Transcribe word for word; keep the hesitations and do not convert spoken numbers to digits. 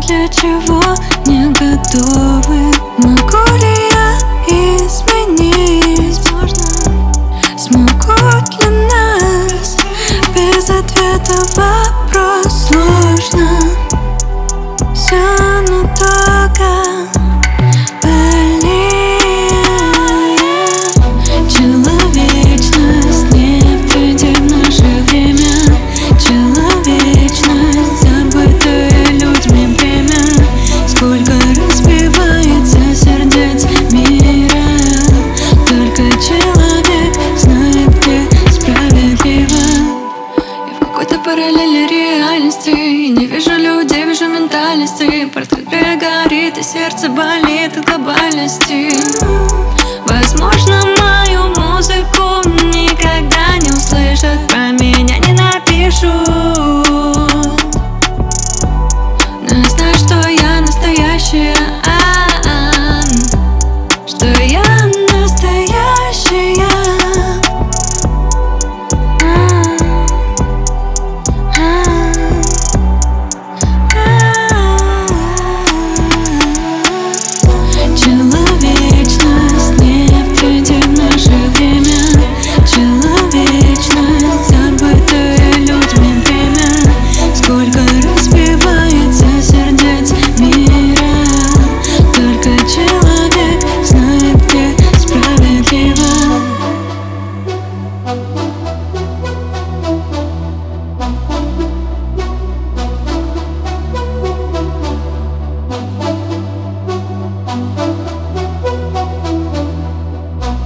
для чего не готовы. Могу ли я изменить? Возможно. Смогут ли нас? Без ответа вопрос сложно. Все надолго больнее. Человечность не в тренде в наше время. Человечность, забытое людьми бремя. Сколько разбивается сердец мира. Только человек знает, где справедливо. Я в какой-то параллели реальности. Не вижу людей, вижу ментальности. Портрет горит и сердце болит от глобальности. Возможно, мою музыку никогда не услышат, про меня не напишут.